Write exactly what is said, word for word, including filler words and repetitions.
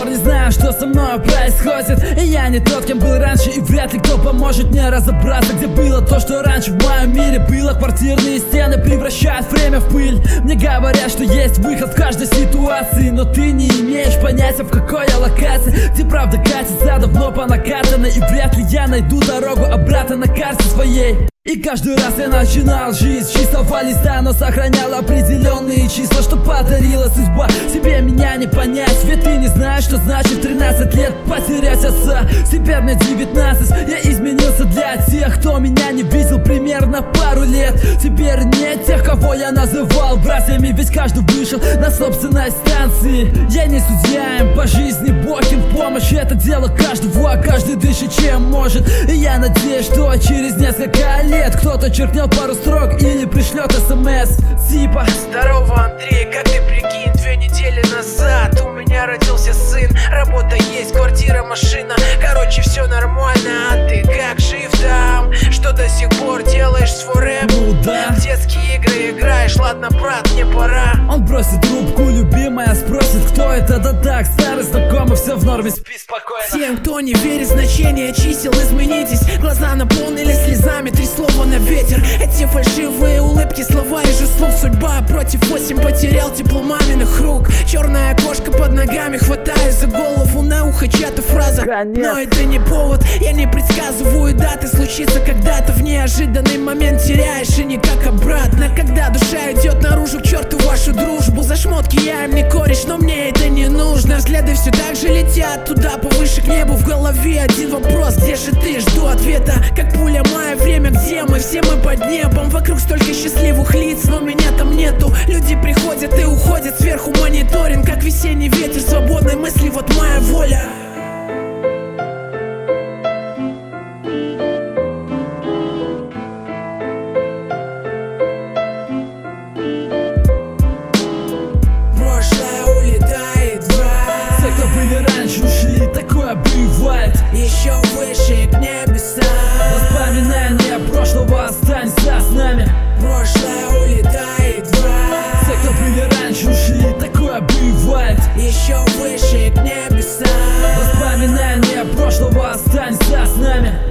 пор не знаю, что со мной происходит. И я не тот, кем был раньше, и вряд ли кто поможет мне разобраться, где было то, что раньше в моем мире было. Квартирные стены превращают время в пыль. Мне говорят, что есть выход в каждой ситуации, но ты не имеешь понятия, в какой я локации, где правда катится давно по накатанной. И вряд ли я найду дорогу обратно на карте своей. И каждый раз я начинал жизнь с чистого листа, но сохранял определенные числа, что подарила судьба. Тебе меня не понять, ведь ты не знаешь, что значит тринадцать лет потерять отца. Теперь мне девятнадцать, я изменился для тех, кто меня не видел примерно пару лет. Теперь нет тех, кого я называл братьями, ведь каждый вышел на собственной станции. Я не судья им по жизни, Бог им в помощь, это дело каждого, а каждый дышит чем может. И я надеюсь, что через несколько лет кто-то черкнет пару строк или пришлет смс типа: здорово, Андрей, как ты, прикинь, две недели назад у меня родился сын. Работа есть, квартира, машина, короче, все нормально. А ты как, жив там? Что до сих пор делаешь свой рэп? Ну да. В детские игры играешь, ладно, брат, мне пора. Он бросит трубку, любимая спросит, кто это, да так, старый знакомый, все в норме, спи спокойно. Всем, кто не верит в значение чисел, изменитесь. Глаза наполнились слезами, три слова на ветер. Эти фальшивые улыбки, слова и же слов. Судьба против восемь, потерял тепло маминых рук. Черная кошка под ногами, хватаюсь за голову, на ухо чья-то фраза. Конец. Но это не повод, я не предсказываю даты. Случится когда-то в неожиданный момент, теряешь и никак обратно. Когда душа идет наружу, к черту вашу дружбу. За шмотки я им не кореш, но мне это не нужно. Взгляды все так же летят туда, повыше к небу. В голове один вопрос: где же ты? Жду ответа, как пуля моя время. Где мы? Все мы под небом. Вокруг столько счастливых лиц, но меня там нету. Люди приходят и уходят, сверху мониторинг, как весенний ветер, свободной мысли, вот моя воля. Прошлое улетает врать. Все, кто были раньше, ушли, такое бывает. Еще выше к небесам. Воспоминания прошлого останется с нами. Прошлое улетает врать. Все, кто были раньше, ушли, такое бывает. Еще выше к небесам. Воспоминания прошлого останется с нами.